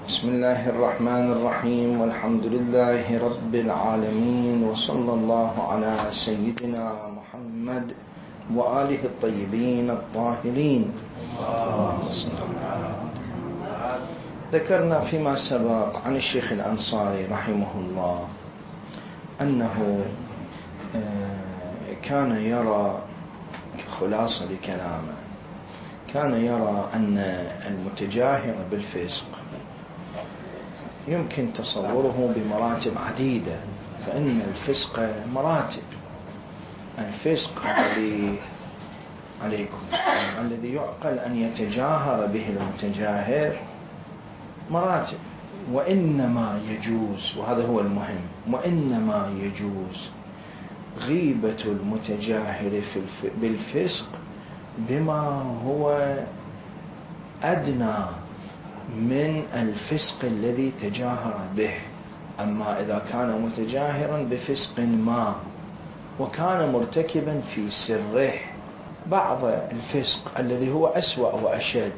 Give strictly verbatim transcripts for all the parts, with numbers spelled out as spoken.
بسم الله الرحمن الرحيم، والحمد لله رب العالمين، وصلى الله على سيدنا محمد وآله الطيبين الطاهرين. ذكرنا فيما سبق عن الشيخ الأنصاري رحمه الله أنه كان يرى خلاصة لكلامه، كان يرى أن المتجاهر بالفسق يمكن تصوره بمراتب عديدة، فإن الفسق مراتب. الفسق الذي عليكم الذي يعقل أن يتجاهر به المتجاهر مراتب، وإنما يجوز، وهذا هو المهم، وإنما يجوز غيبة المتجاهر بالفسق بما هو أدنى من الفسق الذي تجاهر به. أما إذا كان متجاهرا بفسق ما وكان مرتكبا في سره بعض الفسق الذي هو أسوأ وأشد،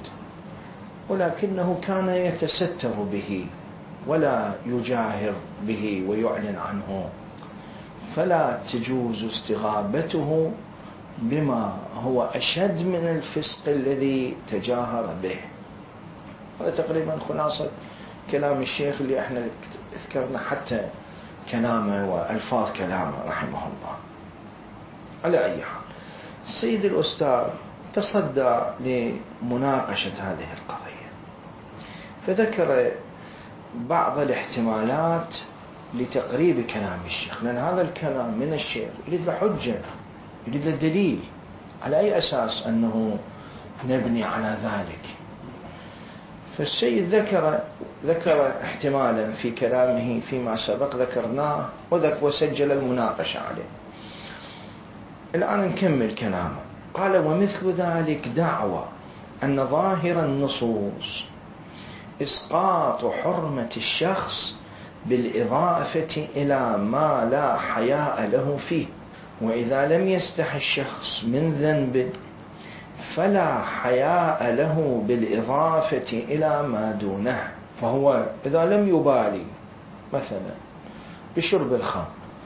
ولكنه كان يتستر به ولا يجاهر به ويعلن عنه، فلا تجوز استغابته بما هو أشد من الفسق الذي تجاهر به. هذا تقريبا خلاصة كلام الشيخ اللي احنا ذكرنا حتى كلامه وألفاظ كلامه رحمه الله. على أي حال، السيد الأستاذ تصدى لمناقشة هذه القضية، فذكر بعض الاحتمالات لتقريب كلام الشيخ، لأن هذا الكلام من الشيخ يريد له حجة، يريد له دليل، على أي أساس أنه نبني على ذلك. فالسيد ذكر ذكر احتمالا في كلامه فيما سبق ذكرناه وسجل المناقشة عليه. الآن نكمل كلامه. قال: ومثل ذلك دعوى أن ظاهر النصوص إسقاط حرمة الشخص بالإضافة إلى ما لا حياء له فيه، وإذا لم يستح الشخص من ذنب فلا حياء له بالإضافة إلى ما دونه. فهو إذا لم يبالي مثلا بشرب الخمر،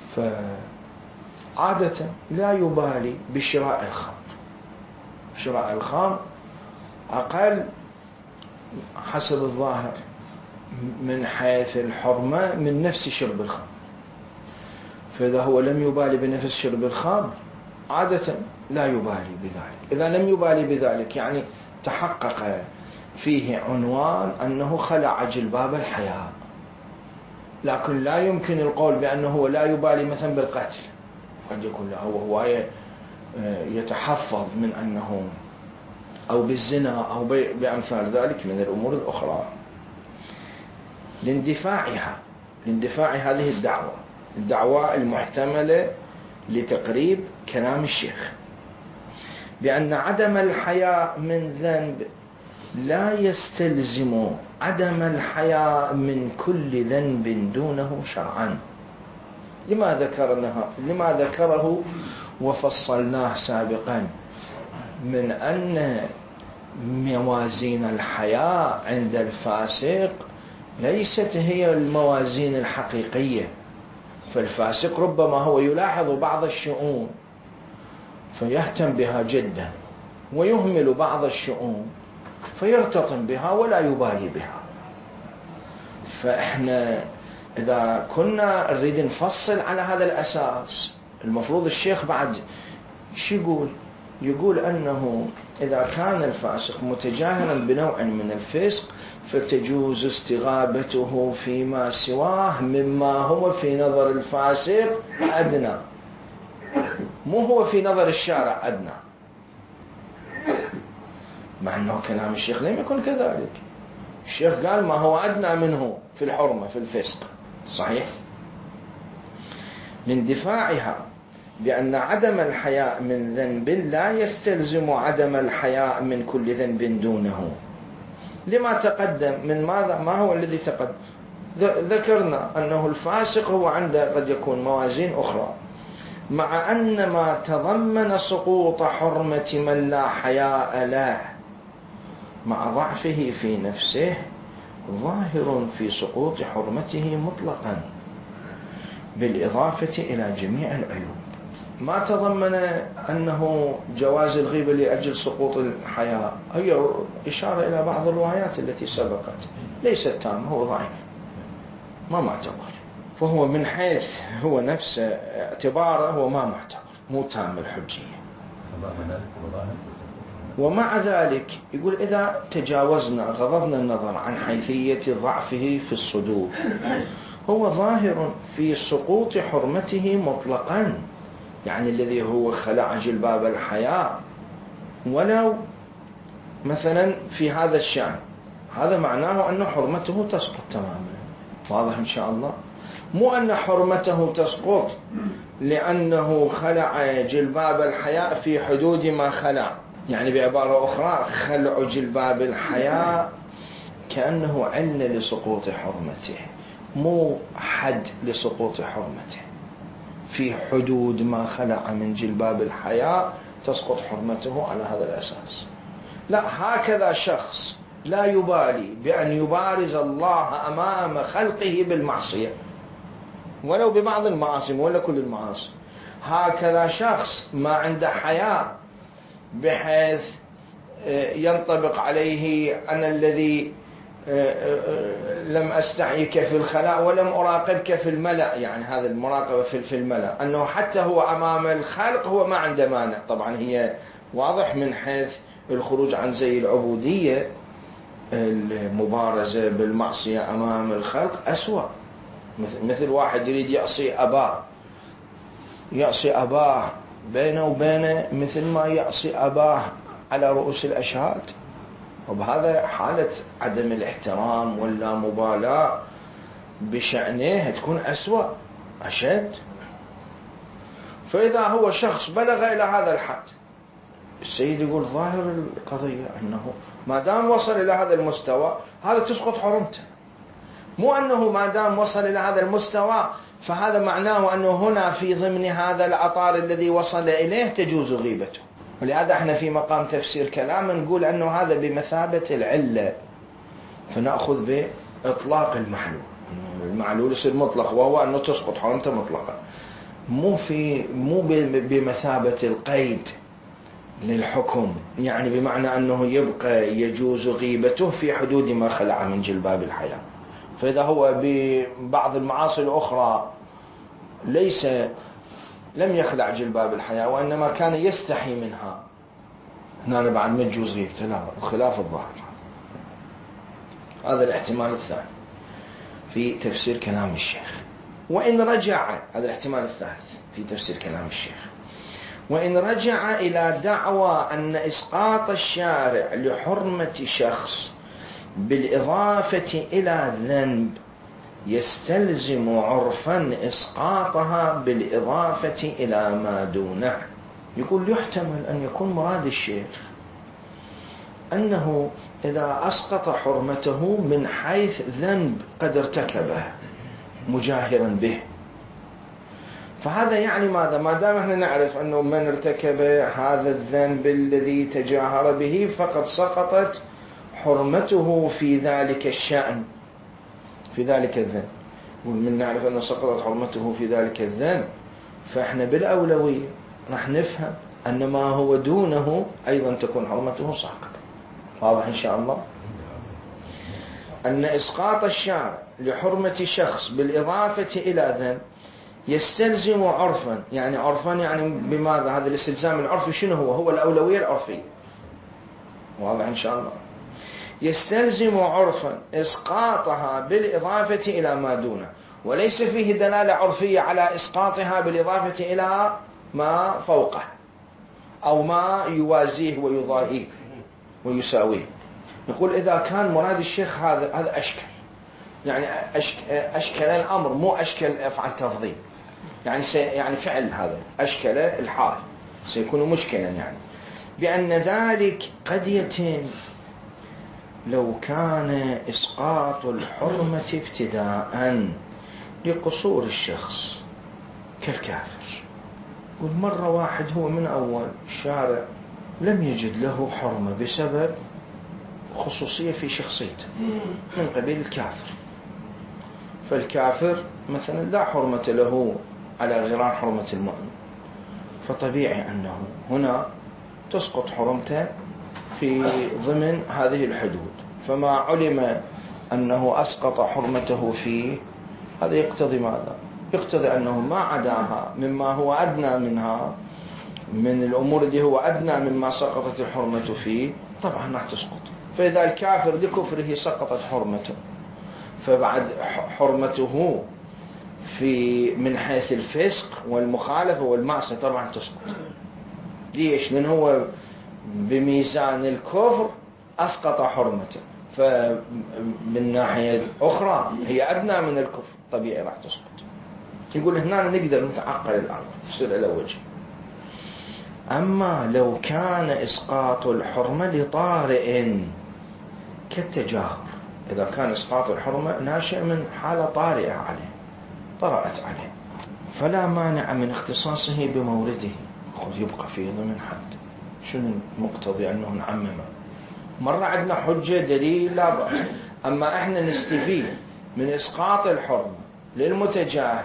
فعادة لا يبالي بشراء الخمر. شراء الخمر أقل حسب الظاهر من حيث الحرمة من نفس شرب الخمر، فإذا هو لم يبالي بنفس شرب الخمر عادة لا يبالي بذلك. إذا لم يبالي بذلك يعني تحقق فيه عنوان أنه خلع جلباب الحياء، لكن لا يمكن القول بأنه لا يبالي مثلا بالقتل، قد يكون له هو يتحفظ من أنه أو بالزنا أو بأمثال ذلك من الأمور الأخرى. لاندفاعها لاندفاع هذه الدعوة الدعوة المحتملة لتقريب كلام الشيخ بأن عدم الحياء من ذنب لا يستلزم عدم الحياء من كل ذنب دونه شرعا. لما ذكرناها لما ذكره وفصلناه سابقا من أن موازين الحياء عند الفاسق ليست هي الموازين الحقيقية. فالفاسق ربما هو يلاحظ بعض الشؤون فيهتم بها جدا، ويهمل بعض الشؤون فيرتطم بها ولا يبالي بها. فإحنا إذا كنا نريد نفصل على هذا الأساس، المفروض الشيخ بعد شو يقول؟ يقول أنه إذا كان الفاسق متجاهلا بنوع من الفسق فتجوز استغابته فيما سواه مما هو في نظر الفاسق أدنى، مو هو في نظر الشارع أدنى، مع أنه كلام الشيخ لم يكن كذلك. الشيخ قال ما هو أدنى منه في الحرمة في الفسق، صحيح؟ لاندفاعها بأن عدم الحياء من ذنب لا يستلزم عدم الحياء من كل ذنب دونه. لما تقدم من ماذا؟ ما هو الذي تقدم؟ ذكرنا أنه الفاسق هو عنده قد يكون موازين أخرى، مع أن ما تضمن سقوط حرمة من لا حياء له مع ضعفه في نفسه ظاهر في سقوط حرمته مطلقا بالإضافة إلى جميع العيوب. ما تضمن أنه جواز الغيبة لأجل سقوط الحياء، هي إشارة إلى بعض الروايات التي سبقت، ليست تام، هو ضعيف ما معتبر، فهو من حيث هو نفس اعتباره هو ما معتبر، مو تام الحجية. ومع ذلك يقول إذا تجاوزنا غضضنا النظر عن حيثية ضعفه في الصدور، هو ظاهر في سقوط حرمته مطلقا، يعني الذي هو خلع جلباب الحياء ولو مثلا في هذا الشأن، هذا معناه أن حرمته تسقط تماما. واضح إن شاء الله؟ مو أن حرمته تسقط لأنه خلع جلباب الحياء في حدود ما خلع، يعني بعبارة أخرى خلع جلباب الحياء كأنه علة لسقوط حرمته، مو حد لسقوط حرمته. في حدود ما خلع من جلباب الحياء تسقط حرمته على هذا الأساس. لا، هكذا شخص لا يبالي بأن يبارز الله أمام خلقه بالمعصية ولو ببعض المعاصي ولا كل المعاصي، هكذا شخص ما عنده حياء بحيث ينطبق عليه أنا الذي لم أستحيك في الخلاء ولم أراقبك في الملأ، يعني هذا المراقبة في الملأ، أنه حتى هو أمام الخلق هو ما عنده مانع. طبعا هي واضح من حيث الخروج عن زي العبودية، المبارزة بالمعصية أمام الخلق أسوأ. مثل واحد يريد يعصي أباه، يعصي أباه بينه وبينه مثل ما يعصي أباه على رؤوس الأشهاد، وبهذا حالة عدم الاحترام ولا مبالاة بشأنه تكون أسوأ أشد. فإذا هو شخص بلغ إلى هذا الحد، السيد يقول ظاهر القضية أنه ما دام وصل إلى هذا المستوى هذا تسقط حرمته، مو أنه ما دام وصل إلى هذا المستوى فهذا معناه أنه هنا في ضمن هذا العطار الذي وصل إليه تجوز غيبته. ولهذا احنا في مقام تفسير كلام نقول أنه هذا بمثابة العلة، فنأخذ بإطلاق المحلول، المعلول يصير مطلق وهو أنه تسقط حرمته مطلقا، مو في مو بمثابة القيد للحكم، يعني بمعنى أنه يبقى يجوز غيبته في حدود ما خلع من جلباب الحياة. فإذا هو ببعض المعاصي الأخرى ليس لم يخلع جلباب الحياة وإنما كان يستحي منها، هنا بعد ما تجوز غيبته، لا، خلاف الظاهر. هذا الاحتمال الثاني في تفسير كلام الشيخ. وإن رجع، هذا الاحتمال الثالث في تفسير كلام الشيخ، وإن رجع إلى دعوى أن إسقاط الشارع لحرمة شخص بالإضافة إلى ذنب يستلزم عرفا إسقاطها بالإضافة إلى ما دونه. يقول يحتمل أن يكون مراد الشيخ أنه إذا أسقط حرمته من حيث ذنب قد ارتكبه مجاهرا به، فهذا يعني ماذا؟ ما دام احنا نعرف أنه من ارتكب هذا الذنب الذي تجاهر به فقد سقطت حرمته في ذلك الشأن، في ذلك الذنب، ومن نعرف أنه سقطت حرمته في ذلك الذنب فإحنا بالأولوية راح نفهم أن ما هو دونه أيضا تكون حرمته ساقطة. واضح إن شاء الله؟ أن إسقاط الشارع لحرمة شخص بالإضافة إلى ذنب يستلزم عرفا، يعني عرفا يعني بماذا؟ هذا الاستلزام العرفي شنو هو؟ هو الأولوية العرفية. واضح إن شاء الله؟ يستلزم عرفا إسقاطها بالإضافة إلى ما دونه، وليس فيه دلالة عرفية على إسقاطها بالإضافة إلى ما فوقه أو ما يوازيه ويضاهيه ويساويه. يقول إذا كان مراد الشيخ هذا هذا أشكل، يعني أشكل, أشكل الأمر، مو أشكل أفعل تفضيل، يعني يعني فعل هذا أشكل الحال سيكون مشكلا، يعني بأن ذلك قد يتم لو كان إسقاط الحرمة ابتداء لقصور الشخص كالكافر. يقول مرة واحد هو من أول الشارع لم يجد له حرمة بسبب خصوصية في شخصيته من قبيل الكافر. فالكافر مثلا لا حرمة له على غرار حرمة المؤمن، فطبيعي أنه هنا تسقط حرمته في ضمن هذه الحدود. فما علم أنه أسقط حرمته فيه، هذا يقتضي ماذا؟ يقتضي أنه ما عداها مما هو أدنى منها من الأمور اللي هو أدنى مما سقطت الحرمة فيه طبعا راح تسقط. فإذا الكافر لكفره سقطت حرمته، فبعد حرمته في من حيث الفسق والمخالفة والمعصية طبعا تسقط. ليش؟ لأن هو بميزان الكفر أسقط حرمته، فمن ناحية أخرى هي أدنى من الكفر، طبيعي راح تسقط. يقول هنا نقدر نتعقل الأمر يصير على وجه. أما لو كان إسقاط الحرمة لطارئ كالتجاهر، إذا كان إسقاط الحرمة ناشئ من حالة طارئة عليه طرأت عليه، فلا مانع من اختصاصه بمورده، خذ يبقى فيه ضمن حد. شنو المقتضي أنه نعممه؟ مرة عندنا حجة دليل لا بأس. أما إحنا نستفيد من إسقاط الحرمة للمتجاهل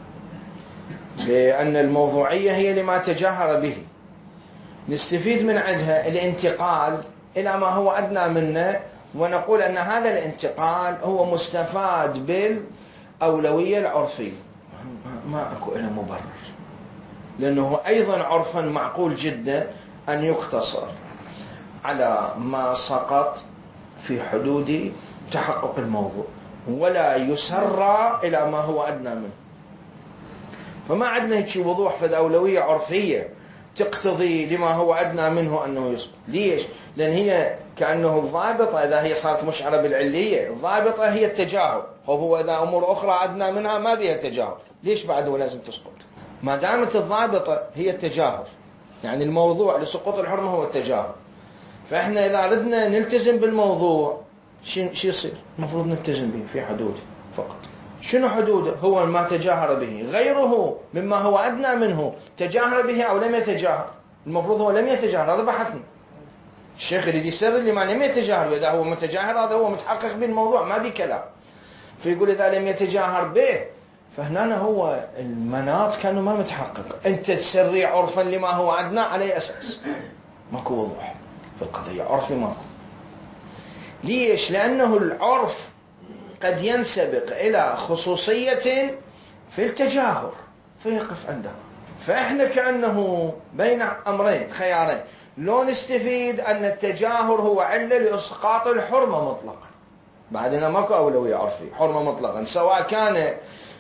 بأن الموضوعية هي لما تجاهر به، نستفيد من عندها الانتقال إلى ما هو أدنى منه، ونقول أن هذا الانتقال هو مستفاد بالأولوية العرفية. ما أكو إلا مبرر، لأنه أيضا عرفا معقول جدا أن يقتصر على ما سقط في حدود تحقق الموضوع، ولا يسرى إلى ما هو أدنى منه. فما عندنا هيك وضوح في الأولوية عرفية تقتضي لما هو أدنى منه أنه يسقط. ليش؟ لأن هي كأنه الضابطة إذا هي صارت مشعرة بالعلية، الضابطة هي التجاهل. هو إذا أمور أخرى أدنى منها ما بها التجاهل، ليش بعده لازم تسقط؟ ما دامت الضابطة هي التجاهل، يعني الموضوع لسقوط الحرمة هو التجاهل. فإحنا إذا أردنا نلتزم بالموضوع شو يصير؟ المفروض نلتزم به في حدوده فقط. شنو حدوده؟ هو ما تجاهر به، غيره مما هو أدنى منه تجاهر به أو لم يتجاهر، المفروض هو لم يتجاهر. هذا بحثنا. الشيخ يريد يسر لما لم يتجاهر، وإذا هو متجاهر هذا هو متحقق بالموضوع ما بكلام. فيقول إذا لم يتجاهر به، فهنا هو المناط كانوا ما متحقق. أنت تسري عرفا لما هو أدنى على أساس ماكو وضوح في القضية، عرفي ماكو. ليش؟ لأنه العرف قد ينسبق إلى خصوصية في التجاهر فيقف عندها. فإحنا كأنه بين أمرين خيارين، لو نستفيد أن التجاهر هو علة لإسقاط الحرمة مطلقا، بعدنا ماكو أولوية عرفي، حرمة مطلقا، سواء كان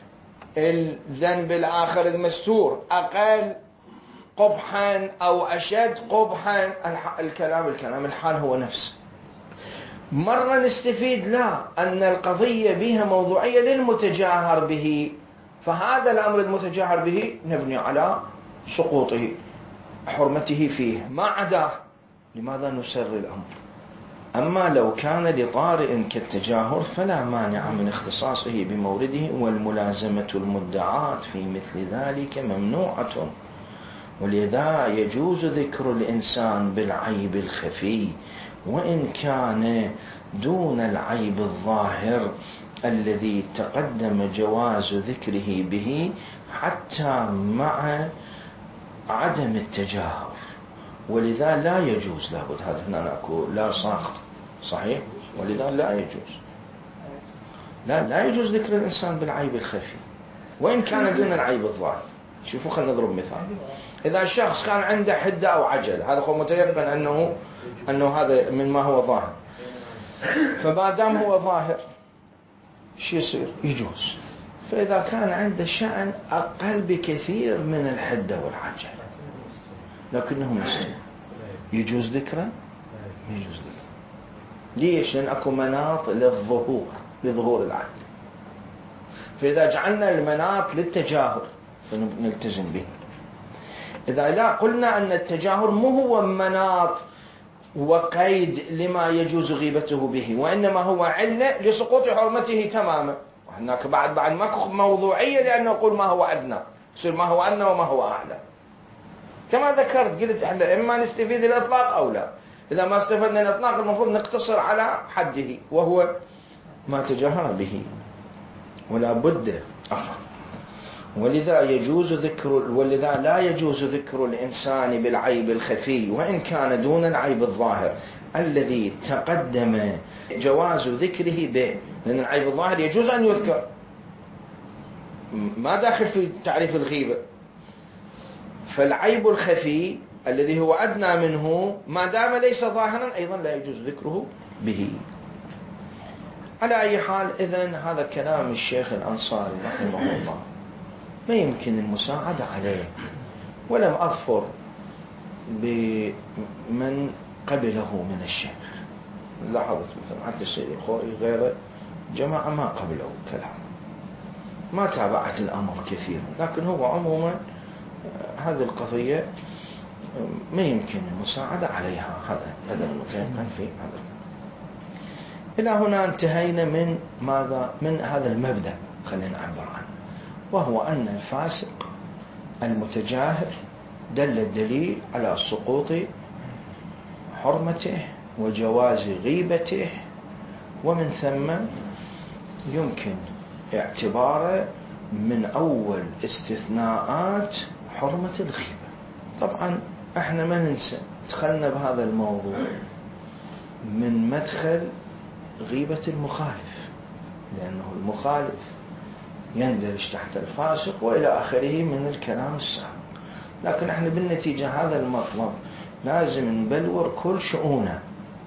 الذنب الآخر المستور أقل قبحا أو أشد قبحا، الكلام الكلام الحال هو نفسه. مرة نستفيد لا، أن القضية بها موضوعية للمتجاهر به، فهذا الأمر المتجاهر به نبني على سقوطه حرمته فيه، ما عداه لماذا نسر الأمر. أما لو كان لطارئ كالتجاهر فلا مانع من اختصاصه بمورده، والملازمة المدعاة في مثل ذلك ممنوعة. ولذا يجوز ذكر الإنسان بالعيب الخفي وإن كان دون العيب الظاهر الذي تقدم جواز ذكره به، حتى مع عدم التجاهر. ولذا لا يجوز، لابد هذا هنا نأكو لا ساقط صحيح، ولذا لا يجوز لا لا يجوز ذكر الإنسان بالعيب الخفي وإن كان دون العيب الظاهر. شوفوا خلينا نضرب مثال. إذا الشخص كان عنده حدة أو عجل، هذا هو متيقن أنه أنه هذا من ما هو ظاهر، فما دام هو ظاهر شو يصير؟ يجوز. فإذا كان عنده شأن أقل بكثير من الحدة والعجل لكنه مستور، يجوز ذكره؟ يجوز ذكره. ليش؟ لأن أكو مناط للظهور لظهور العدل. فإذا جعلنا المناط للتجاهر فنلتزم به. إذا لا قلنا أن التجاهر مو هو مناط وقيد لما يجوز غيبته به، وإنما هو علة لسقوط حرمته تماما. وهناك بعد بعد ماكو موضوعية لأن نقول ما هو أدنى، يصير ما هو أدنى وما هو أعلى. كما ذكرت قلت احنا إما نستفيد الإطلاق أو لا. إذا ما استفدنا الإطلاق المفروض نقتصر على حده وهو ما تجاهر به، ولا بد أفضل. ولذا يجوز ذكر ولذا لا يجوز ذكر الإنسان بالعيب الخفي وإن كان دون العيب الظاهر الذي تقدم جواز ذكره به، لأن العيب الظاهر يجوز أن يذكر، ما داخل في تعريف الغيبة. فالعيب الخفي الذي هو أدنى منه ما دام ليس ظاهرا أيضا لا يجوز ذكره به. على أي حال، إذن هذا كلام الشيخ الأنصاري رحمه الله ما يمكن المساعدة عليه، ولم أظفر بمن قبله من الشيخ. لاحظت مثلا حتى السيد الخوئي غيره جماعة ما قبلوا كلام، ما تابعت الأمر كثيرا، لكن هو عموما هذه القضية ما يمكن المساعدة عليها، هذا هذا المتيقن في هذا. إلى هنا انتهينا من ماذا؟ من هذا المبدأ خلينا نعبر عنه، وهو أن الفاسق المتجاهر دل الدليل على سقوط حرمته وجواز غيبته، ومن ثم يمكن اعتباره من أول استثناءات حرمة الغيبة. طبعا احنا ما ننسى دخلنا بهذا الموضوع من مدخل غيبة المخالف، لأنه المخالف يندرج تحت الفاسق وإلى آخره من الكلام السابق. لكن احنا بالنتيجة هذا المطلب لازم نبلور كل شؤونه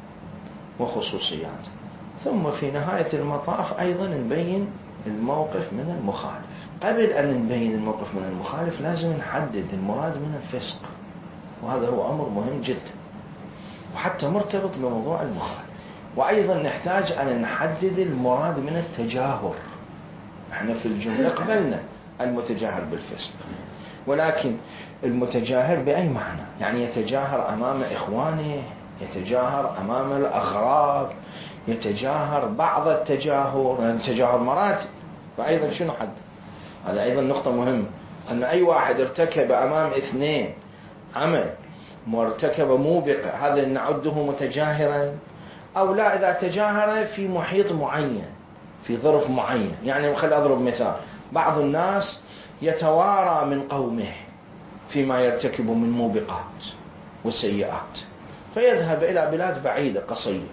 وخصوصياته، ثم في نهاية المطاف أيضا نبين الموقف من المخالف. قبل أن نبين الموقف من المخالف لازم نحدد المراد من الفسق، وهذا هو أمر مهم جدا وحتى مرتبط بموضوع المخالف. وأيضا نحتاج أن نحدد المراد من التجاهر. احنا في الجملة قبلنا المتجاهر بالفسق، ولكن المتجاهر بأي معنى؟ يعني يتجاهر أمام إخوانه، يتجاهر أمام الأغراب، يتجاهر بعض التجاهر، التجاهر مراتب. فأيضا شنو حد؟ هذا أيضا نقطة مهمة، أن أي واحد ارتكب أمام اثنين عمل وارتكب موبقة هذا نعده متجاهرا أو لا؟ إذا تجاهر في محيط معين في ظرف معين. يعني خلي أضرب مثال، بعض الناس يتوارى من قومه فيما يرتكب من موبقات وسيئات، فيذهب إلى بلاد بعيدة قصية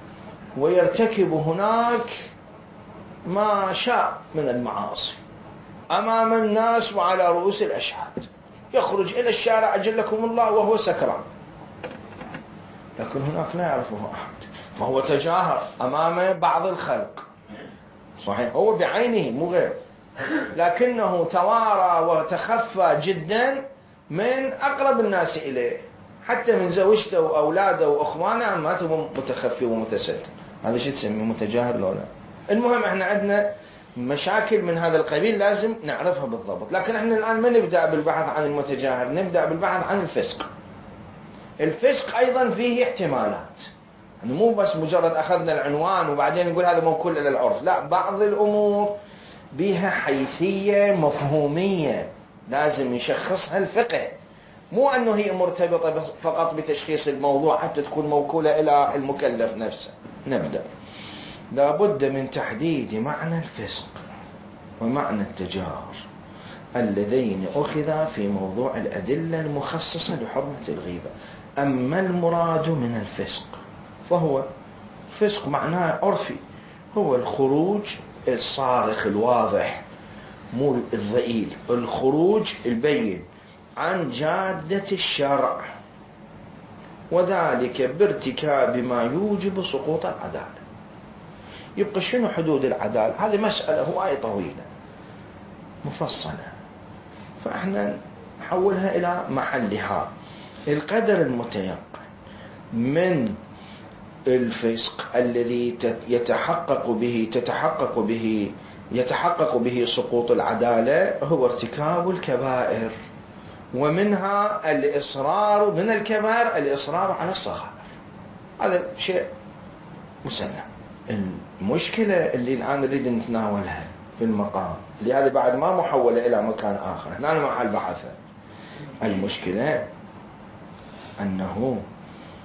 ويرتكب هناك ما شاء من المعاصي أمام الناس وعلى رؤوس الأشهاد، يخرج إلى الشارع أجلكم الله وهو سكران، لكن هناك لا يعرفه أحد، فهو تجاهر أمام بعض الخلق، صحيح هو بعينه مو غير، لكنه توارى وتخفى جدا من أقرب الناس إليه، حتى من زوجته وأولاده وأخوانه ما متخفي ومتستر. هذا شيء تسميه متجاهر لو لا؟ المهم احنا عندنا مشاكل من هذا القبيل لازم نعرفها بالضبط. لكن احنا الآن ما نبدأ بالبحث عن المتجاهر، نبدأ بالبحث عن الفسق. الفسق أيضا فيه احتمالات، يعني مو بس مجرد أخذنا العنوان وبعدين نقول هذا موكول إلى العرف، لا، بعض الأمور بها حيثية مفهومية لازم يشخصها الفقه، مو أنه هي مرتبطة فقط بتشخيص الموضوع حتى تكون موكولة إلى المكلف نفسه. نبدأ. لابد من تحديد معنى الفسق ومعنى التجاهر اللذين أخذا في موضوع الأدلة المخصصة لحرمة الغيبة. أما المراد من الفسق فهو فسق معناه عرفي، هو الخروج الصارخ الواضح مو الضئيل، الخروج البين عن جادة الشرع، وذلك بارتكاب ما يوجب سقوط العدالة. يبقى شنو حدود العدالة؟ هذه مسألة هواية طويلة مفصلة، فإحنا نحولها إلى محلها. القدر المتيقن من الفسق الذي يتحقق به تتحقق به يتحقق به سقوط العدالة هو ارتكاب الكبائر، ومنها الإصرار من الكبائر الإصرار على الصغائر، هذا شيء مسلم. المشكلة اللي الآن نريد نتناولها في المقام لهذا بعد ما محولة إلى مكان آخر، هنا محل بحثه. المشكلة أنه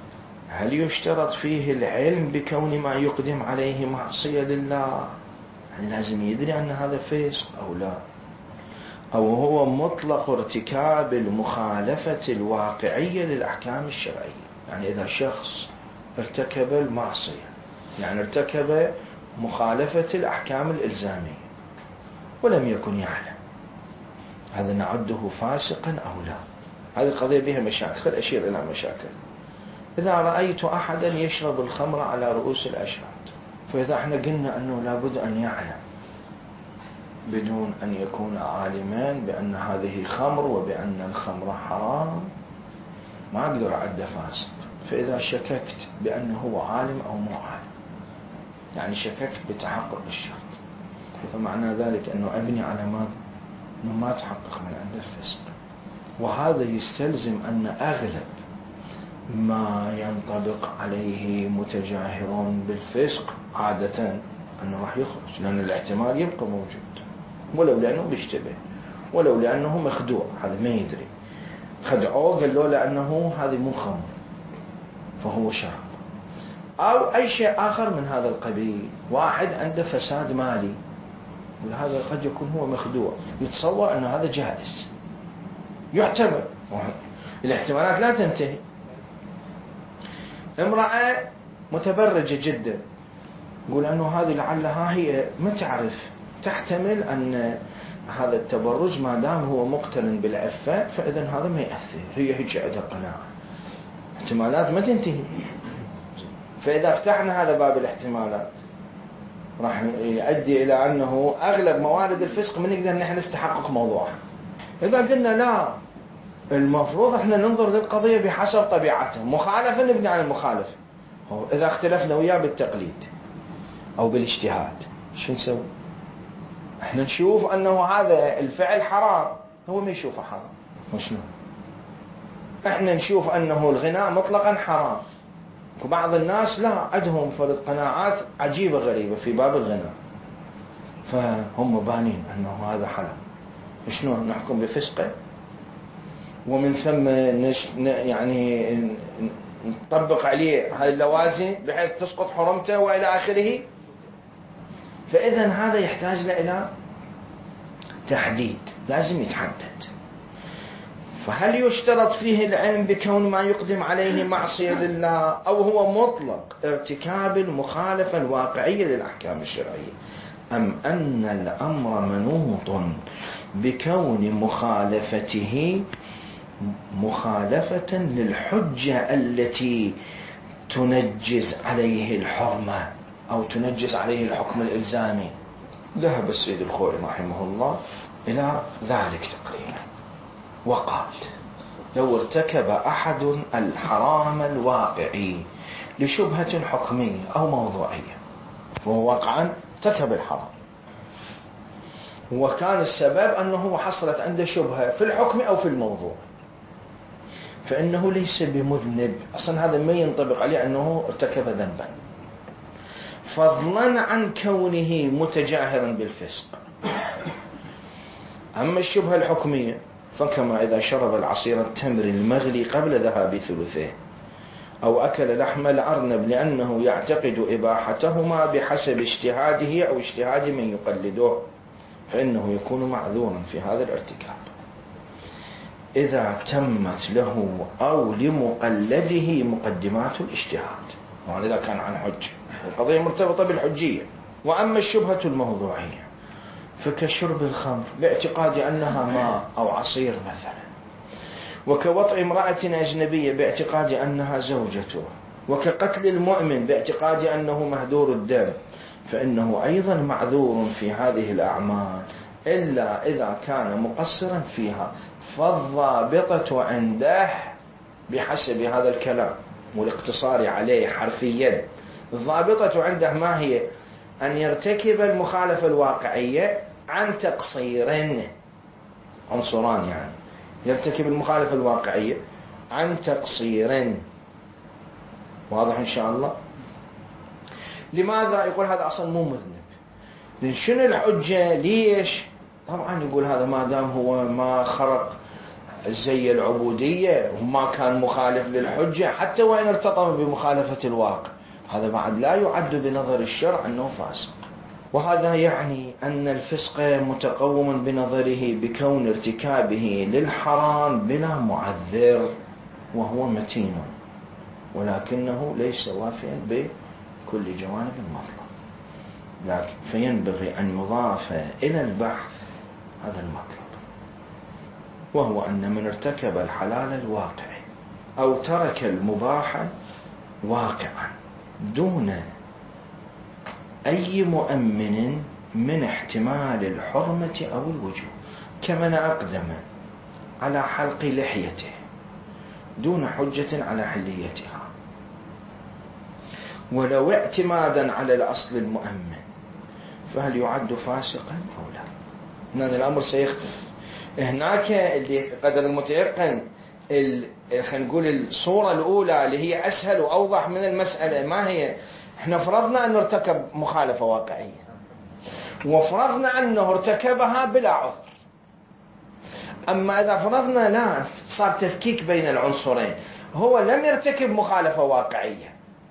هل يشترط فيه العلم بكون ما يقدم عليه معصية لله؟ يعني لازم يدري أن هذا فسق أو لا؟ أو هو مطلق ارتكاب المخالفة الواقعية للأحكام الشرعية؟ يعني إذا شخص ارتكب المعصية، يعني ارتكب مخالفة الأحكام الإلزامية ولم يكن يعلم، هذا نعده فاسقا أو لا؟ هذه القضية بها مشاكل، خل أشير إلى مشاكل. إذا رأيت أحدا يشرب الخمر على رؤوس الأشهاد، فإذا احنا قلنا أنه لابد أن يعلم بدون أن يكون عالما بأن هذه خمر وبأن الخمر حرام، ما أقدر أعد فاسق. فإذا شككت بأنه هو عالم أو مو عالم، يعني شككت بتحقق الشرط، فمعنى ذلك أنه أبني على ماذا؟ أنه ما تحقق من عند الفسق. وهذا يستلزم أن أغلب ما ينطبق عليه متجاهرون بالفسق عادة أنه راح يخرج، لأن الاحتمال يبقى موجود، ولو لأنه بيشتبه، ولو لأنه مخدوع، هذا ما يدري، خدعوه قال له لأنه هذه مو خمر فهو شرب، أو أي شيء آخر من هذا القبيل. واحد عنده فساد مالي، وهذا قد يكون هو مخدوع، يتصور أن هذا جائز، يحتمل، الاحتمالات لا تنتهي. امرأة متبرجة جدا، يقول أنه هذه لعلها هي ما تعرف، تحتمل أن هذا التبرج ما دام هو مقترن بالعفة فإذا هذا ما يأثر، هي هيك عندها قناعة، احتمالات ما تنتهي. فإذا فتحنا هذا باب الاحتمالات راح يؤدي إلى أنه أغلب موارد الفسق من نقدر نحن نستحقق موضوعها. إذا قلنا لا، المفروض احنا ننظر للقضية بحسب طبيعتها، مخالفة نبني على المخالف. إذا اختلفنا وياه بالتقليد أو بالاجتهاد شو نسوي؟ احنا نشوف أنه هذا الفعل حرام، هو ما يشوفه حرام، وشنو؟ احنا نشوف أنه الغناء مطلقا حرام، وبعض الناس لا، عندهم فرض قناعات عجيبة غريبة في باب الغناء، فهم بانين أنه هذا حرام، شنو نحكم بفسقه؟ ومن ثم نش يعني نطبق عليه هذه اللوازم بحيث تسقط حرمته وإلى آخره. فإذا هذا يحتاج إلى تحديد، لازم يتحدد. فهل يشترط فيه العلم بكون ما يقدم عليه معصية لله، أو هو مطلق ارتكاب المخالفة الواقعية للأحكام الشرعية، أم أن الأمر منوط بكون مخالفته مخالفة للحجة التي تنجز عليه الحرمة أو تنجز عليه الحكم الإلزامي؟ ذهب السيد الخوئي رحمه الله إلى ذلك تقريبا، وقال لو ارتكب أحد الحرام الواقعي لشبهة حكمية أو موضوعية، وهو واقعا ارتكب الحرام وكان السبب أنه حصلت عنده شبهة في الحكم أو في الموضوع، فإنه ليس بمذنب أصلا، هذا ما ينطبق عليه أنه ارتكب ذنبا، فضلا عن كونه متجاهرا بالفسق. أما الشبهة الحكمية فكما إذا شرب العصير التمر المغلي قبل ذهاب ثلثه، أو أكل لحم الأرنب لأنه يعتقد إباحتهما بحسب اجتهاده أو اجتهاد من يقلده، فإنه يكون معذورا في هذا الارتكاب إذا تمت له أو لمقلده مقدمات الاجتهاد، وإذا كان عن حج، القضية مرتبطة بالحجية. وأما الشبهة الموضوعية فكشرب الخمر باعتقاد أنها ماء أو عصير مثلا، وكوطئ امرأة أجنبية باعتقاد أنها زوجته، وكقتل المؤمن باعتقاد أنه مهدور الدم، فإنه أيضا معذور في هذه الأعمال إلا إذا كان مقصرا فيها. فالضابطة عنده بحسب هذا الكلام والاقتصار عليه حرفيا، الضابطة عنده ما هي؟ أن يرتكب المخالفة الواقعية عن تقصير، عنصران يعني، يرتكب المخالفة الواقعية عن تقصير. واضح إن شاء الله؟ لماذا يقول هذا أصلا مو مذنب؟ لأن شنو الحجة؟ ليش؟ طبعا يقول هذا ما دام هو ما خرق الزي العبودية وما كان مخالف للحجة حتى وإن ارتطم بمخالفة الواقع، هذا بعد لا يعد بنظر الشرع أنه فاسق. وهذا يعني أن الفسق متقوم بنظره بكون ارتكابه للحرام بلا معذر، وهو متين ولكنه ليس وافيا بكل جوانب المطلب، لكن فينبغي أن يضاف إلى البحث هذا المطلب، وهو أن من ارتكب الحلال الواقعي أو ترك المباح واقعا دون أي مؤمن من احتمال الحرمة أو الوجوب، كمن أقدم على حلق لحيته دون حجة على حليتها ولو اعتمادا على الأصل المؤمن، فهل يعد فاسقا أو لا؟ هنا الأمر سيختلف. هناك اللي قدر المتيقن خلينا نقول الصورة الأولى اللي هي أسهل وأوضح من المسألة، ما هي؟ احنا فرضنا أنه ارتكب مخالفة واقعية وفرضنا أنه ارتكبها بلا عذر. أما إذا فرضنا لا، صار تفكيك بين العنصرين، هو لم يرتكب مخالفة واقعية،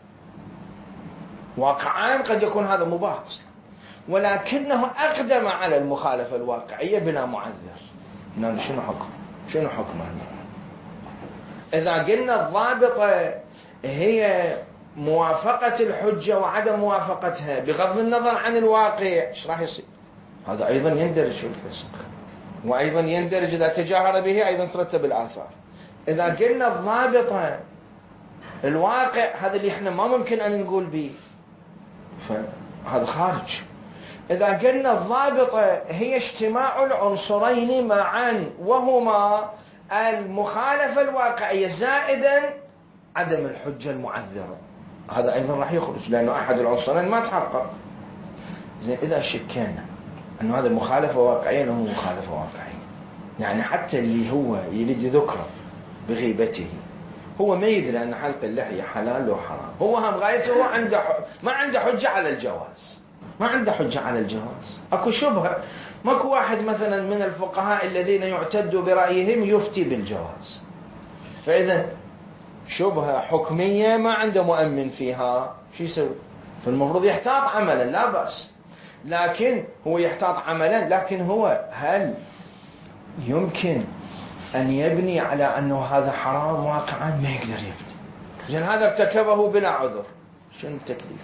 واقعان قد يكون هذا مباح أصلا، ولكنه أقدم على المخالفة الواقعية بلا معذر. نعم، شنو حكم؟ شنو حكم هذا؟ إذا قلنا الضابطة هي موافقة الحجة وعدم موافقتها بغض النظر عن الواقع، ايش راح يصير؟ هذا أيضا يندرج في الفسق، وأيضا يندرج إذا تجاهر به أيضا ترتب الآثار. إذا قلنا الضابطة الواقع، هذا اللي احنا ما ممكن أن نقول به، فهذا خارج. إذا قلنا الضابطة هي اجتماع العنصرين معا، وهما المخالفة الواقعية زائدا عدم الحجة المعذرة، هذا أيضا راح يخرج، لأنه أحد العنصرين ما تحقق. زين، إذا شكينا أنه هذا مخالفة واقعية أنه مخالفة واقعية، يعني حتى اللي هو يريد ذكره بغيبته هو ما يدري أن حلق اللحية حلال وحرام، هو هم غايته عنده ما عنده حجة على الجواز، ما عنده حجة على الجواز، أكو شبهة. ماكو واحد مثلا من الفقهاء الذين يعتد برأيهم يفتي بالجواز، فإذا شبهة حكمية ما عنده مؤمن فيها، شو يسوي؟ فالمفروض يحتاط عملا، لا بأس، لكن هو يحتاط عملا، لكن هو هل يمكن أن يبني على أنه هذا حرام واقعا؟ ما يقدر يبني. لأن هذا ارتكبه بلا عذر، شنو التكليف؟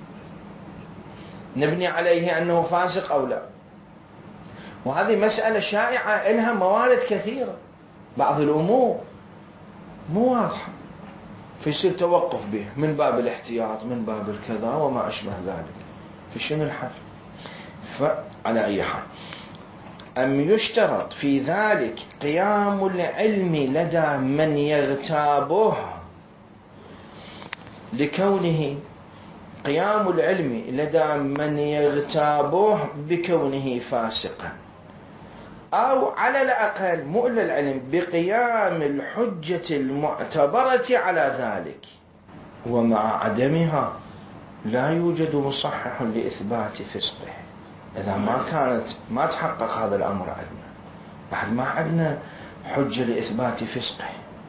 نبني عليه أنه فاسق أو لا؟ وهذه مسألة شائعة لها موارد كثيرة، بعض الأمور مو واضحة فيصير توقف به من باب الاحتياط، من باب الكذا وما أشبه ذلك، فشنو الحل؟ فعلى أي حال، أم يشترط في ذلك قيام العلم لدى من يغتابه، لكونه قيام العلم لدى من يغتابه بكونه فاسقا، أو على الأقل مو إلا العلم بقيام الحجة المعتبرة على ذلك، ومع عدمها لا يوجد مصحح لإثبات فسقه. إذا ما كانت ما تحقق هذا الأمر عندنا، بعد ما عندنا حجة لإثبات فسقه،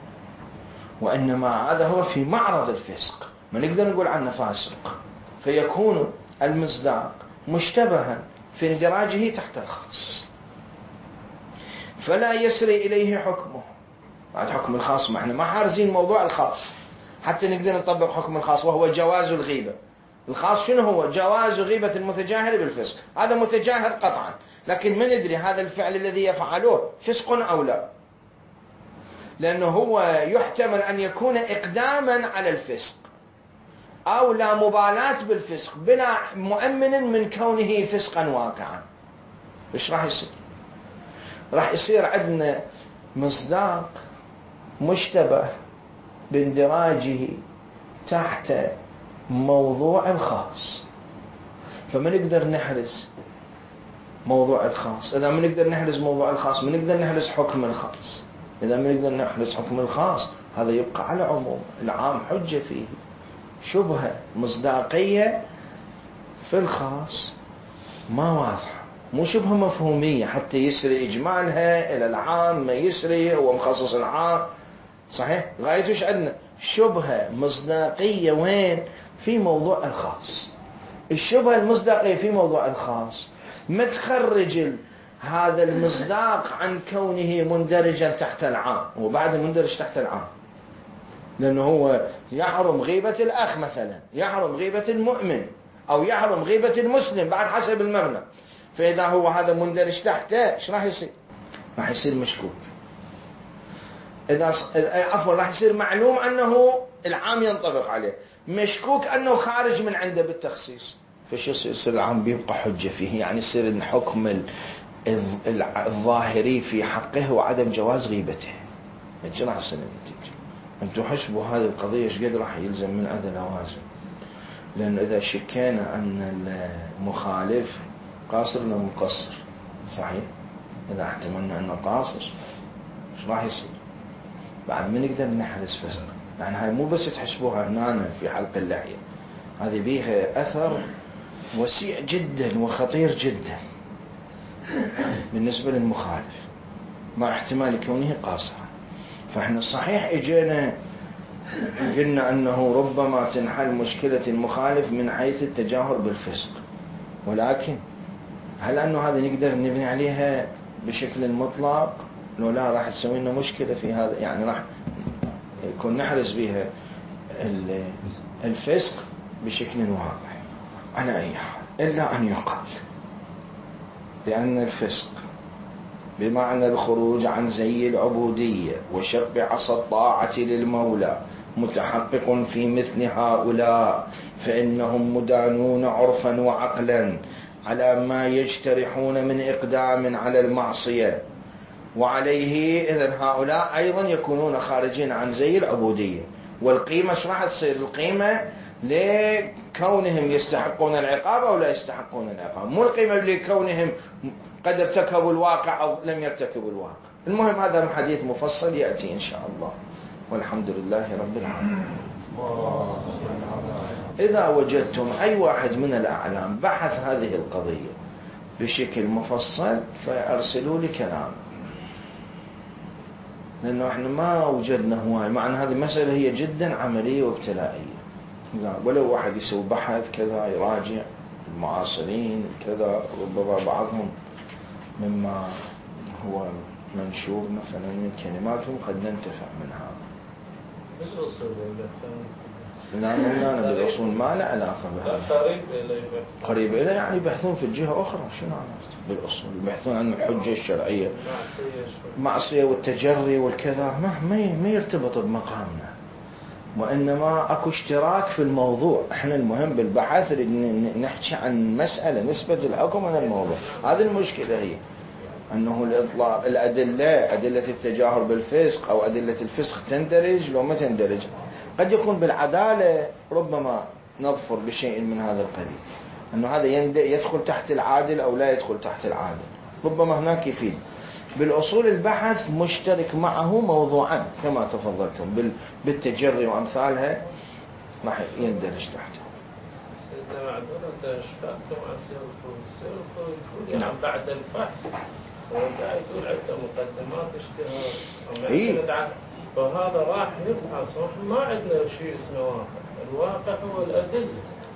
وإنما هذا هو في معرض الفسق، ما نقدر نقول عنه فاسق، فيكون المصداق مشتبها في اندراجه تحت الخاص، فلا يسري إليه حكمه. بعد حكم الخاص ما احنا ما حارزين موضوع الخاص حتى نقدر نطبق حكم الخاص، وهو جواز الغيبة. الخاص شنو هو؟ جواز غيبة المتجاهل بالفسق، هذا متجاهل قطعا، لكن ما ندري هذا الفعل الذي يفعله فسق أو لا، لأنه هو يحتمل أن يكون إقداما على الفسق أو لا مبالاة بالفسق بلا مؤمن من كونه فسقا واقعا. إيش راح يصير؟ راح يصير عندنا مصداق مشتبه باندراجه تحت موضوع الخاص، فما نقدر نحرز موضوع الخاص. إذا ما نقدر نحرز موضوع الخاص، ما نقدر نحرز حكم الخاص. إذا ما نقدر نحرز حكم الخاص، هذا يبقى على عموم، العام حجة فيه، شبهة مصداقية في الخاص ما واضحة، مو شبهة مفهومية حتى يسري إجمالها إلى العام، ما يسري هو مخصص العام صحيح. غايته إيش عندنا؟ شبهة مصداقية وين؟ في موضوع الخاص. الشبهة المصداقية في موضوع الخاص ما تخرج هذا المصداق عن كونه مندرجا تحت العام، وبعد مندرج تحت العام، لأنه هو يحرم غيبة الأخ مثلا، يحرم غيبة المؤمن، أو يحرم غيبة المسلم بعد حسب المبنى. فإذا هو هذا مندرج تحته ايش راح يصير؟ راح يصير مشكوك. إذا عفوا راح يصير معلوم أنه العام ينطبق عليه، مشكوك أنه خارج من عنده بالتخصيص، فش يصير العام بيبقى حجة فيه، يعني يصير الحكم الظاهري في حقه وعدم جواز غيبته. ايش راح يصير النتيجة؟ انتم حسبوا هذه القضية ايش قد راح يلزم من عدم لوازم. لأن إذا شكينا أن المخالف قاصر ولا مقصر صحيح، إذا احتملنا أنه قاصر ايش راح يصير؟ بعد ما نقدر نحرز فسق. يعني هاي مو بس تحسبوها هنا في حلق اللحية، هذه بيها أثر وسيع جدا وخطير جدا بالنسبة للمخالف مع احتمال كونه قاصرا. فاحنا صحيح اجينا قلنا أنه ربما تنحل مشكلة المخالف من حيث التجاهر بالفسق، ولكن هل أنه هذا نقدر نبني عليها بشكل مطلق؟ لو لا راح تسوي لنا مشكلة في هذا، يعني راح يكون نحرز بها الفسق بشكل واضح على أي حال، إلا أن يقال لأن الفسق بمعنى الخروج عن زي العبودية وشق عصا الطاعة للمولى متحقق في مثل هؤلاء، فإنهم مدانون عرفا وعقلا على ما يجترحون من إقدام على المعصية، وعليه إذن هؤلاء أيضا يكونون خارجين عن زي العبودية. والقيمة ايش راح تصير؟ القيمة لكونهم يستحقون العقاب أو لا يستحقون العقاب، مو القيمة لكونهم قد ارتكبوا الواقع أو لم يرتكبوا الواقع. المهم هذا حديث مفصل يأتي إن شاء الله، والحمد لله رب العالمين. إذا وجدتم أي واحد من الأعلام بحث هذه القضية بشكل مفصل فأرسلوا لي كلام، لأنه إحنا ما وجدنا هواي، مع أن هذه المسألة هي جدا عملية وابتلائية. ولو واحد يسوي بحث كذا يراجع المعاصرين كذا، ربما بعضهم مما هو منشور مثلا من كلماتهم قد ننتفع من هذا. لا مولانا بالأصول ما له علاقة بهذا. قريب إليه يعني يبحثون في الجهة أخرى. شنو عرفت بالأصول؟ يبحثون عن الحجة الشرعية، معصية والتجري والكذا، ما ما يرتبط بمقامنا، وإنما أكو اشتراك في الموضوع. إحنا المهم بالبحث نحكي عن مسألة نسبة الحكم عن الموضوع. هذه المشكلة هي أنه الإطلاق الأدلة، أدلة التجاهر بالفسق أو أدلة الفسق تندرج لو ما تندرج. قد يكون بالعدالة ربما نظفر بشيء من هذا القبيل، أنه هذا يدخل تحت العادل أو لا يدخل تحت العادل، ربما هناك يفيد. بالأصول البحث مشترك معه موضوعا كما تفضلتم بالتجري وأمثالها راح يندرج تحته. سيدنا معذورة اشفاقتم عن سير الخروج، سير الخروج يعني بعد الفحص وقاعد يقول عدة مقدمات اشتهار إيه؟ فهذا راح يبحث، ما عندنا شيء اسمه واقع، الواقع هو الأدلة،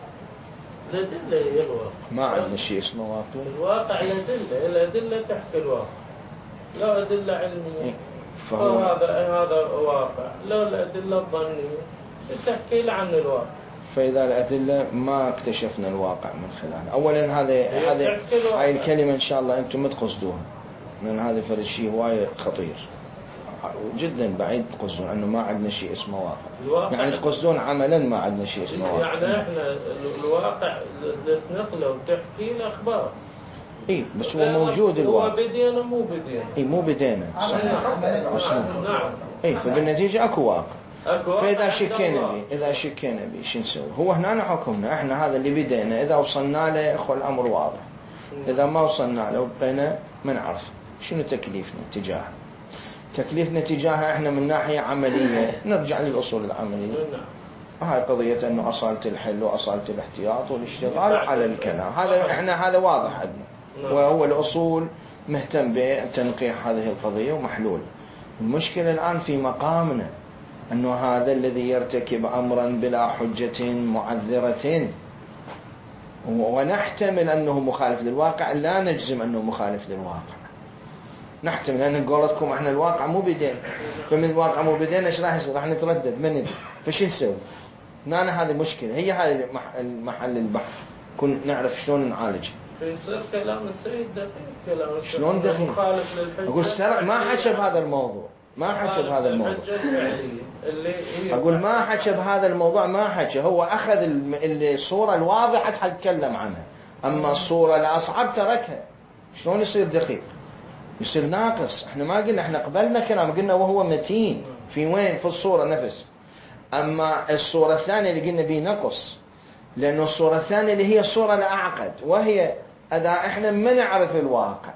الأدلة هي الواقع، ما عندنا شيء اسمه واقع، الواقع الأدلة، الأدلة تحكي الواقع، لا أدلة علمية إيه؟ فهو هذا هذا واقع، لا الأدلة الظنية تحكي عن الواقع. فإذا الأدلة ما اكتشفنا الواقع من خلالها، أولا هذا هذا هاي الكلمة إن شاء الله أنتم ما تقصدوها، لأن هذا فرد شيء هواية خطير جدا، بعيد تقصدون أنه ما عندنا شيء اسمه واقع، يعني تقصدون عملا ما عندنا شيء اسمه واقع. يعني إحنا الواقع اللي تنقله وتحكي الأخبار. إيه بس هو موجود الواقع. هو بدينا مو بدينا. إيه مو بدينا. نعم. نعم. إيه فبالنتيجة أكو واقع. فإذا شكينا به، إذا شكينا به شو نسوي؟ هو هنا حكمنا، إحنا هذا اللي بدينا، إذا وصلنا له أخو الأمر واضح، إذا ما وصلنا له بقينا ما نعرف شنو تكليفنا تجاهه. تكليفنا تجاهه إحنا من ناحية عملية نرجع للأصول العملية. هاي قضية إنه أصالة الحل وأصالة الاحتياط والاشتغال على الكلام، هذا إحنا هذا واضح عندنا. نعم. وهو الأصول مهتم بتنقيح هذه القضية ومحلول. المشكلة الآن في مقامنا أنه هذا الذي يرتكب أمرا بلا حجة معذرة ونحتمل أنه مخالف للواقع، لا نجزم أنه مخالف للواقع، نحتمل، لأن قولتكم احنا الواقع مو بدين، فمن الواقع مو بدين ايش راح يصير؟ راح نتردد ما ندري، فش نسوي؟ هنا هذه مشكلة، هي هذه المحل البحث، كن نعرف شلون نعالجها. فيصير كلام السيد دقيق، كلام شلون دقيق؟ مخالف للحجة. أقول سرع ما حكى بهذا الموضوع، ما حكى بهذا الموضوع. أقول ما حكى بهذا الموضوع، ما حكى، هو أخذ الصورة الواضحة حتكلم عنها، أما الصورة الأصعب تركها. شلون يصير دقيق؟ يصير ناقص. احنا ما قلنا، احنا قبلنا كلام قلنا وهو متين في وين؟ في الصورة نفس. أما الصورة الثانية اللي قلنا بيه نقص، لأنه الصورة الثانية اللي هي الصورة الأعقد، وهي إذا احنا ما نعرف الواقع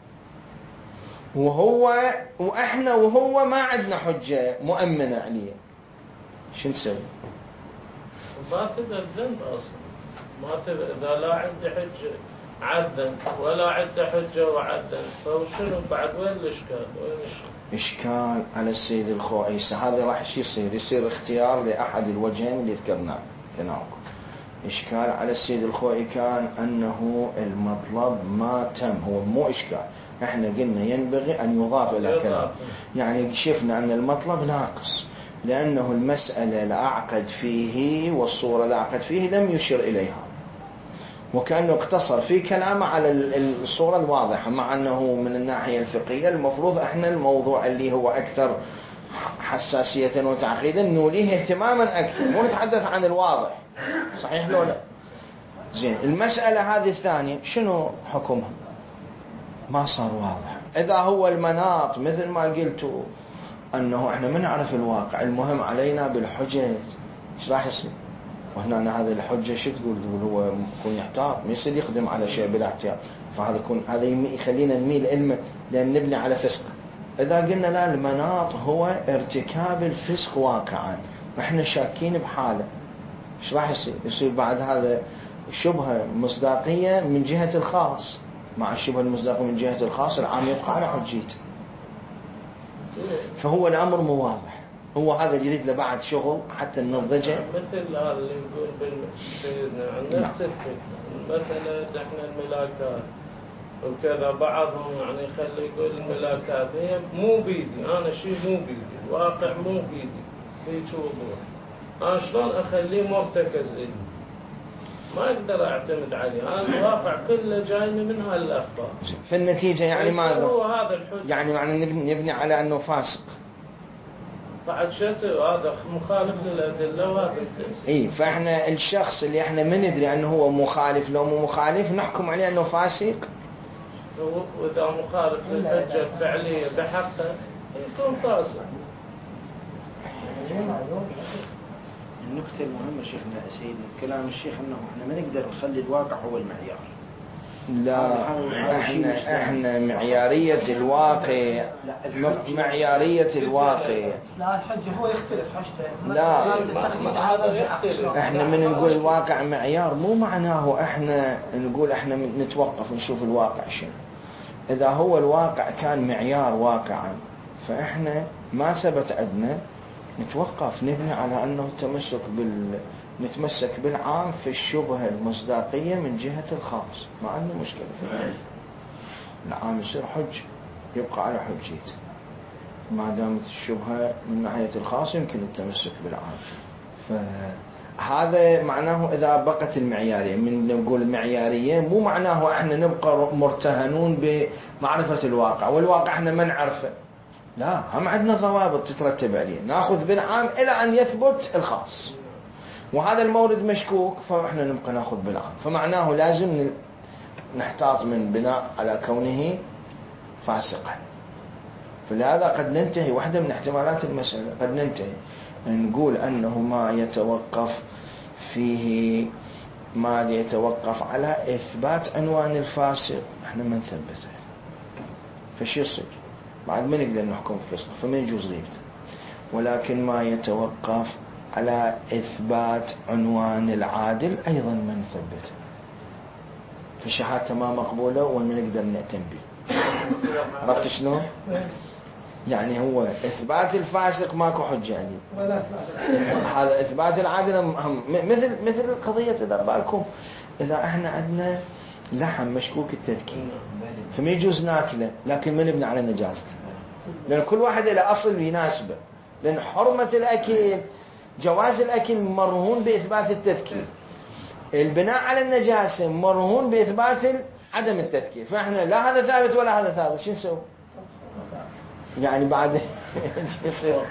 وهو وإحنا وهو ما عندنا حجة مؤمنة عليه، شو نسوي؟ ما تقدر الذنب أصلا، ما تقدر إذا لا عنده حجة عدن ولا عنده حجة وعدن، فشنو بعد؟ وين الإشكال؟ وين الإشكال؟ إشكال على السيد الخوئيس. هذا راح شو يصير؟ يصير اختيار لأحد الوجهين اللي ذكرناه كناكم. إشكال على السيد الخوئي كان أنه المطلب ما تم، هو مو إشكال، احنا قلنا ينبغي أن يضاف إلى كلام، يعني شفنا أن المطلب ناقص لأنه المسألة الأعقد فيه والصورة الأعقد فيه لم يشر إليها، وكأنه اقتصر في كلامه على الصورة الواضحة، مع أنه من الناحية الفقهية المفروض احنا الموضوع اللي هو أكثر حساسية وتعقيدا نوليه اهتماما أكثر، مو نتحدث عن الواضح، صحيح لو لا؟ زين، المسألة هذه الثانية شنو حكمها؟ ما صار واضح. إذا هو المناط مثل ما قلتوا أنه احنا ما نعرف الواقع، المهم علينا بالحجة، ايش راح يصير؟ وهنا هذا الحجة شو تقول؟ تقول هو يكون يحتاط، ما يصير يقدم على شيء بلا احتياط، فهذا يكون هذا يخلينا نميل علمه لأن نبني على فسق. إذا قلنا لا، المناط هو ارتكاب الفسق واقعا، احنا شاكين بحاله، ايش راح يصير؟ يصير بعد هذا شبهة مصداقية من جهة الخاص، مع الشبهة المصداقية من جهة الخاص العام يبقى على حجيته، فهو الأمر مو واضح. هو هذا يريد له بعد شغل حتى ننضجه، مثل هذا اللي نقول بالسيدنا عن نفس الفكرة، المسألة احنا الملاكات وكذا، بعضهم يعني يخلي يقول الملاكات هي مو بيدي، أنا شيء مو بيدي، الواقع مو بيدي، هيك وضوح، أنا شلون أخليه مرتكز إلي؟ ما أقدر أعتمد عليه، أنا الواقع كله جايني من هالأخبار. في النتيجة يعني ماذا؟ هو هذا الحجة، يعني معنى نبني, نبني على أنه فاسق، بعد شو يصير؟ هذا مخالف للأدلة وهذا إيه، فإحنا الشخص اللي إحنا ما ندري أنه هو مخالف لو مو مخالف نحكم عليه أنه فاسق، وإذا مخالف للحجة الفعلية بحقه يكون فاسق. النقطة المهمة شيخنا سيدنا كلام الشيخ أنه إحنا ما نقدر نخلي الواقع هو المعيار. لا، احنا احنا معيارية الواقع، معيارية الواقع لا، الحجة هو يختلف حجته. لا، احنا من نقول الواقع معيار مو معناه احنا نقول احنا نتوقف ونشوف الواقع شنو. اذا هو الواقع كان معيار واقعا فاحنا ما ثبت عندنا نتوقف، نبني على انه التمسك بال نتمسك بالعام في الشبهة المصداقية من جهة الخاص، ما عندنا مشكلة فيه. العام يصير حج، يبقى على حجيته، ما دامت الشبهة من ناحية الخاص يمكن التمسك بالعام. فهذا معناه إذا بقت المعيارية، من نقول المعيارية مو معناه احنا نبقى مرتهنون بمعرفة الواقع، والواقع احنا ما نعرفه، لا، هم عندنا ضوابط تترتب عليه، ناخذ بالعام إلى أن يثبت الخاص، وهذا المورد مشكوك فإحنا نبقى ناخذ بالعام، فمعناه لازم نحتاط من بناء على كونه فاسقا. فلهذا قد ننتهي، واحدة من احتمالات المسألة قد ننتهي نقول أنه ما يتوقف فيه ما يتوقف على إثبات عنوان الفاسق احنا ما نثبته، فشي يصير بعد ما نقدر نحكم فسق، فما يجوز غيبته. ولكن ما يتوقف على إثبات عنوان العادل أيضا ما نثبته، فشهادته ما مقبولة وما نقدر نأتم به. عرفت شنو؟ يعني هو إثبات الفاسق ماكو حجة عليه، هذا إثبات العادل هم. مثل مثل قضية إذا بالكم إذا إحنا عندنا لحم مشكوك التذكير فما يجوز ناكله، لكن ما نبني على نجاسته، لأن كل واحد له أصل يناسبه، لأن حرمة الأكل جواز الأكل مرهون بإثبات التذكير، البناء على النجاسة مرهون بإثبات عدم التذكير، فإحنا لا هذا ثابت ولا هذا ثابت، شو نسوي؟ يعني بعد يصير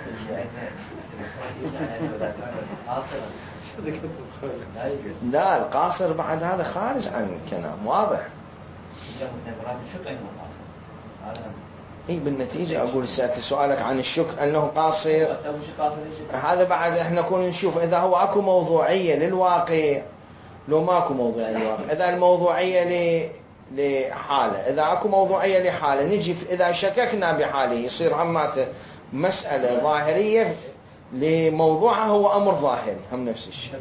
لا القاصر بعد هذا خارج عن الكلام واضح. اي بالنتيجة اقول سؤالك عن الشك انه قاصر، هذا بعد احنا كنا نشوف اذا هو اكو موضوعية للواقع لو ماكو موضوعية للواقع. اذا الموضوعية ل لحالة، إذا أكو موضوعية لحالة نجي إذا شككنا بحاله يصير هماته مسألة ظاهرية لموضوعها هو أمر ظاهري هم نفس الشيء.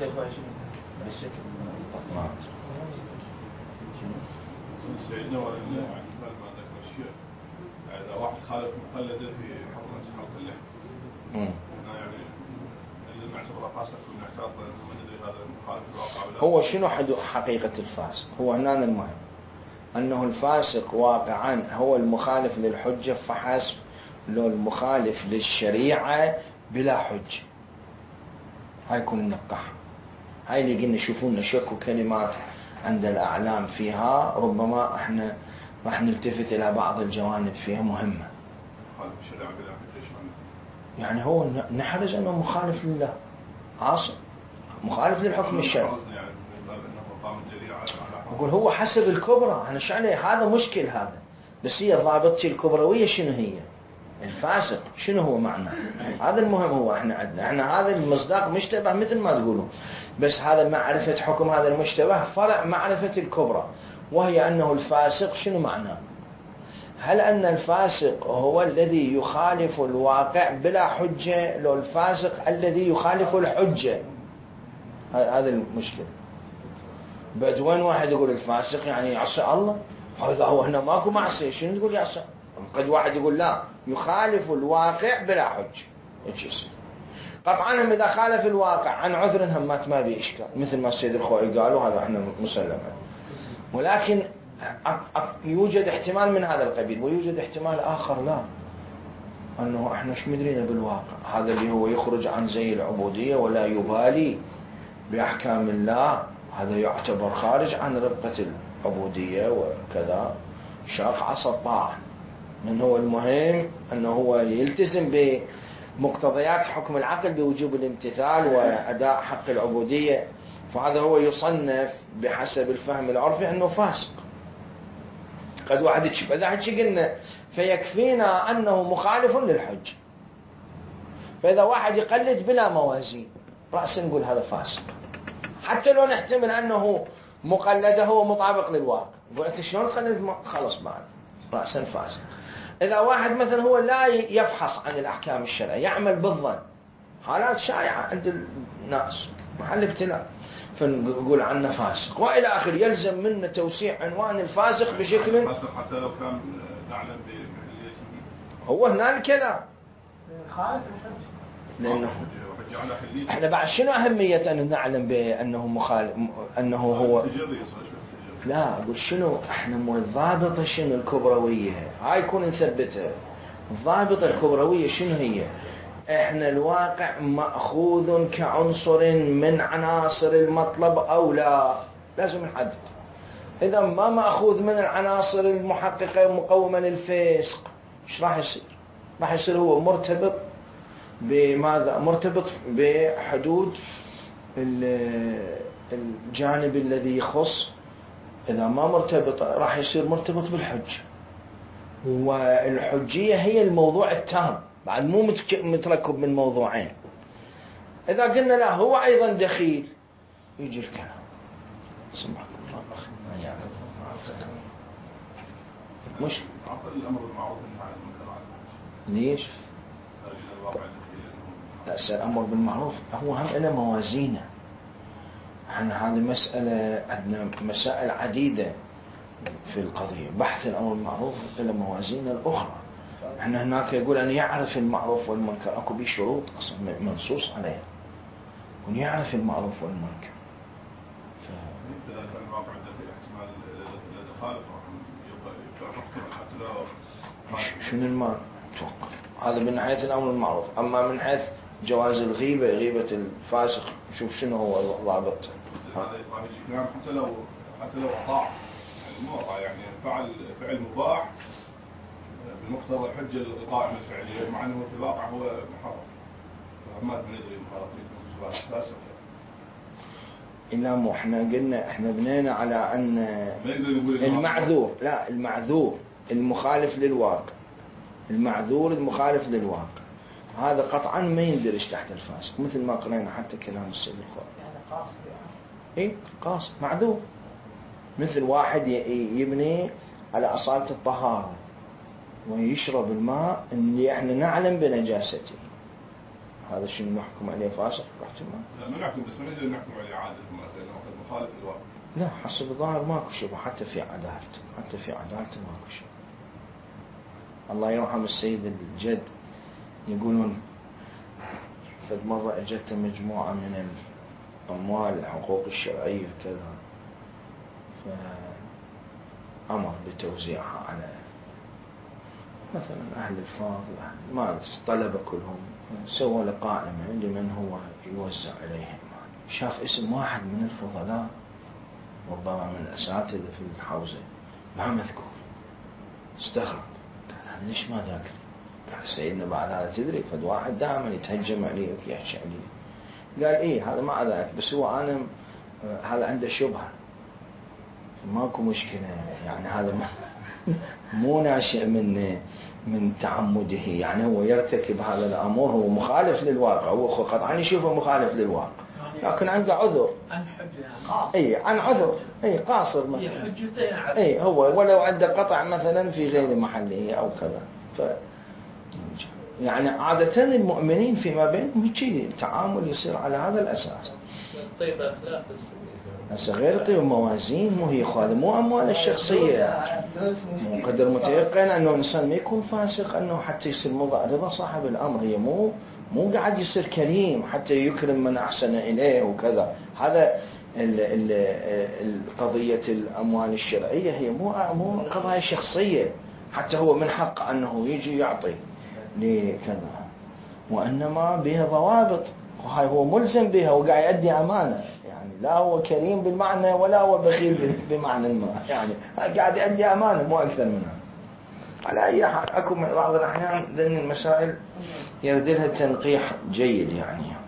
سيدنا ولله عن ما ذكر الشيء إذا واحد خالف مقلدة في حرمة حلق اللحم يعني اللي نعتبره فاسق ونعتبر من ندري هذا المخالف الواقع. هو شنو حقيقة الفاسق؟ هو هنا المهم أنه الفاسق واقعا هو المخالف للحجة فحسب، لو المخالف للشريعة بلا حجة. هاي يكون النقاح، هاي اللي قلنا شوفونا شكوا كلمات عند الأعلام فيها ربما احنا راح نلتفت إلى بعض الجوانب فيها مهمة. يعني هو نحرز أنه مخالف لله عاصم، مخالف للحكم الشرعي. أقول هو حسب الكبرى، أنا شعني هذا مشكل هذا، بس هي ضابطتي الكبروية شنو هي؟ الفاسق شنو هو معناه؟ هذا المهم. هو احنا عندنا احنا هذا المصداق مشتبه مثل ما تقولون، بس هذا معرفة حكم هذا المشتبه فرع معرفة الكبرى، وهي أنه الفاسق شنو معناه؟ هل أن الفاسق هو الذي يخالف الواقع بلا حجة، لو الفاسق الذي يخالف الحجة؟ هذا المشكلة. بدوين واحد يقول الفاسق يعني يعصي الله، هذا هو هنا ماكو معصية، شنو تقول يعصي؟ قد واحد يقول لا يخالف الواقع بلا حجة، ايش يصير؟ قطعا هم اذا خالف الواقع عن عذر هم ما بي اشكال، مثل ما السيد الخوئي قالوا هذا احنا مسلم، ولكن يوجد احتمال من هذا القبيل، ويوجد احتمال اخر لا، انه احنا ايش مدرينا بالواقع، هذا اللي هو يخرج عن زي العبودية ولا يبالي باحكام الله، هذا يعتبر خارج عن ربقة العبودية وكذا، شاق عصا الطاعة، من هو المهم أنه هو يلتزم بمقتضيات حكم العقل بوجوب الامتثال وأداء حق العبودية، فهذا هو يصنف بحسب الفهم العرفي أنه فاسق. قد واحد يشوف إذا حكي قلنا فيكفينا أنه مخالف للحج، فإذا واحد يقلد بلا موازين رأسا نقول هذا فاسق، حتى لو نحتمل أنه مقلده هو مطابق للواقع، قلت شلون تقلد خلص بعد رأسا فاسق. إذا واحد مثلا هو لا يفحص عن الأحكام الشرعية يعمل بالظن، حالات شائعة عند الناس محل ابتلاء، فنقول عنه فاسق وإلى آخر، يلزم منه توسيع عنوان الفاسق بشكل فاسق حتى لو كان نعلم بمحليته، هو هنا الكلام. لأنه احنا بعد شنو أهمية أن نعلم بأنه مخالف، أنه هو لا أقول شنو احنا مو الضابطة شنو الكبروية، هاي يكون نثبتها. الضابطة الكبروية شنو هي؟ احنا الواقع مأخوذ كعنصر من عناصر المطلب أو لا، لازم نحدد. إذا ما مأخوذ من العناصر المحققة مقومة للفسق، ايش راح يصير؟ راح يصير هو مرتبط بماذا؟ مرتبط بحدود الجانب الذي يخص، إذا ما مرتبط راح يصير مرتبط بالحج، والحجية هي الموضوع التام بعد مو متركب من موضوعين. إذا قلنا لا هو أيضا دخيل يجي الكلام. سمعك الله مش الأمر بالمعروف والنهي عن المنكر ليش؟ لا الأمر بالمعروف هو هم له موازينه، احنا هذه مسألة، عندنا مسائل عديدة في القضية. بحث الأمر المعروف إلى موازين الأخرى. احنا هناك يقول أن يعرف المعروف والمنكر، أكو بيه شروط أصلا منصوص عليها، يكون يعرف المعروف والمنكر. ف... إذا كان الواقع عنده في احتمال إذا خالف يبقى محكمة حتى لو شنو المال؟ توقف. هذا من حيث الأمر المعروف. أما من حيث جواز الغيبة، غيبة الفاسق، شوف شنو هو ضابط. هذا يجي حتى لو حتى لو أطاع، يعني مو أطاع، يعني فعل فعل مباح بمقتضى الحجة القائمة الفعلية، مع أنه في الواقع هو محرم. فما ندري مخالفة فاسق. إلا مو احنا قلنا احنا بنينا على أن المعذور، لا المعذور المخالف للواقع، المعذور المخالف للواقع هذا قطعا ما يندرج تحت الفاسق، مثل ما قرأنا حتى كلام السيد الخوي. يعني قاصد يعني. اي قاصد معذور، مثل واحد يبني على أصالة الطهارة ويشرب الماء اللي احنا نعلم بنجاسته، هذا شنو نحكم عليه فاسق؟ لا ما نحكم، بس ما نقدر نحكم عليه عادة لأنه مخالف للواقع. لا حسب الظاهر ماكو شبه، حتى في عدالته، حتى في عدالته ماكو شبه. الله يرحم السيد الجد يقولون فد مرة اجت مجموعة من الأموال الحقوق الشرعية كذا، فأمر بتوزيعها على مثلا أهل الفاضل، ما طلب كلهم، سوى لقائمة لمن هو يوزع عليهم. شاف اسم واحد من الفضلاء ربما من الأساتذة في الحوزة ما مذكور، استغرب، قال هذا ليش ما ذاكر؟ قال سيدنا بعد هذا تدري فد واحد دائما يتهجم علي ويحكي علي. قال إيه هذا مع ذاك، بس هو أنا هذا عنده شبهة، ماكو مشكلة، يعني هذا مو ناشئ من من تعمده، يعني هو يرتكب هذا الأمر، هو مخالف للواقع، هو قطعا يشوفه مخالف للواقع، لكن عنده عذر. عن حجة قاصر. اي عن عذر، اي قاصر مثلا. حجته اي هو ولو عنده قطع مثلا في غير محله او كذا. ف يعني عادة المؤمنين فيما بينهم هيك التعامل يصير على هذا الأساس. طيب أخلاق السبيل. غير طيب موازين، مو هي خالد، مو أموال الشخصية. مو قدر متيقن أنه إنسان ما يكون فاسق أنه حتى يصير مضى رضا صاحب الأمر، هي مو مو قاعد يصير كريم حتى يكرم من أحسن إليه وكذا. هذا القضية الأموال الشرعية هي مو مو قضايا شخصية، حتى هو من حق أنه يجي يعطي لكذا، وإنما بها ضوابط، وهاي هو ملزم بها وقاعد يؤدي أمانة، يعني لا هو كريم بالمعنى ولا هو بخيل بمعنى ما، يعني قاعد يؤدي أمانة مو أكثر منها. على أي حال أكو بعض الأحيان لأن المسائل يرد لها تنقيح جيد يعني.